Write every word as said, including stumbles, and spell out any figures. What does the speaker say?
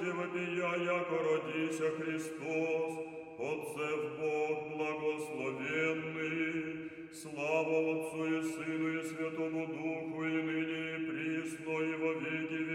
Господи, вопия, яко родися Христос, Отцев Бог благословенный, слава Отцу и Сыну и Святому Духу, и ныне и присно, и во веки